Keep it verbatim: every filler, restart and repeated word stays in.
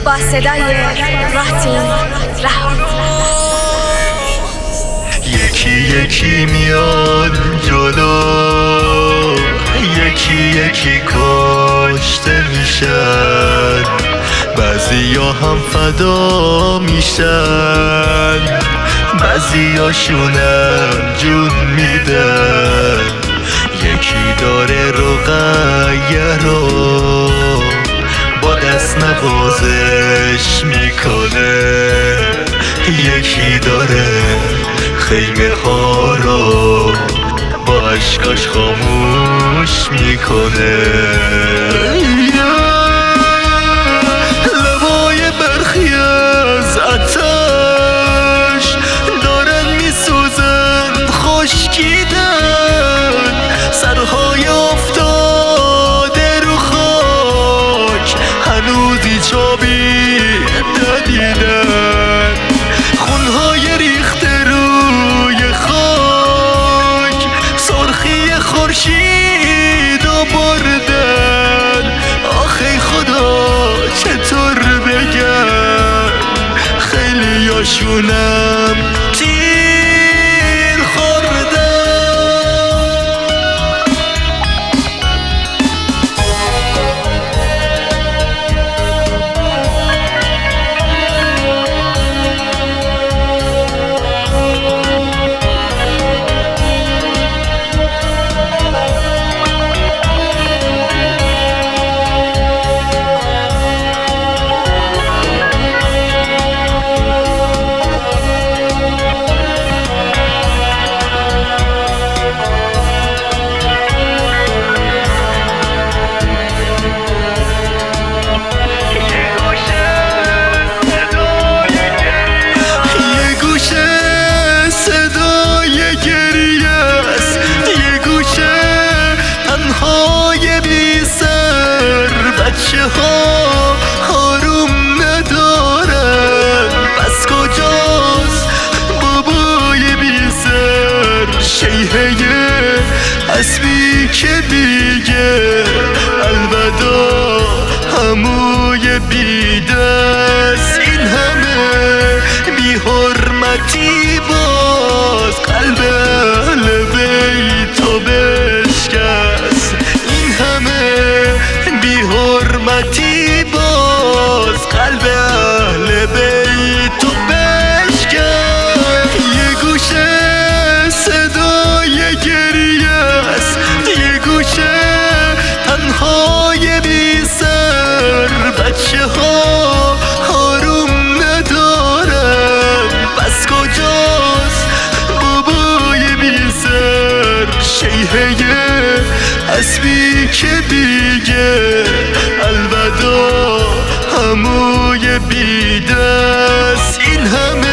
با صدای راتین رها. یکی یکی میان جلو، یکی یکی کشته میشن، بعضیا هم فدا میشن، بعضیاشونم جون میدن. یکی داره رقیه رو با دست نوازش میکنه، یکی داره خیمه ها رو با عشقاش خاموش میکنه. لبای برخی از آتش دارن میسوزن خشکیدن، سرهای افتاده رو خاک هنوزی چابی ندیدن، خونهای ریخته روی خاک سرخی خورشید و بردن. آخه خدا چطور بگم، خیلی هاشونم تیر خوردن. بچه ها آروم ندارن، پس کجاست بابای بی سر؟ شیهه اسبی که بیگه البدا عموی بی دست. این همه بی حرمتی باز قلب اهل بیتو بشکست، این همه بی حرمتی باز قلب اهل بیتو بشکست. یه گوشه صدای گریه است، یه گوشه تنهای بی سر. بچه ها آروم ندارن، پس کجاست بابای بی سر؟ شیهه اسبی که بیگه البدا عموی بی دست. این همه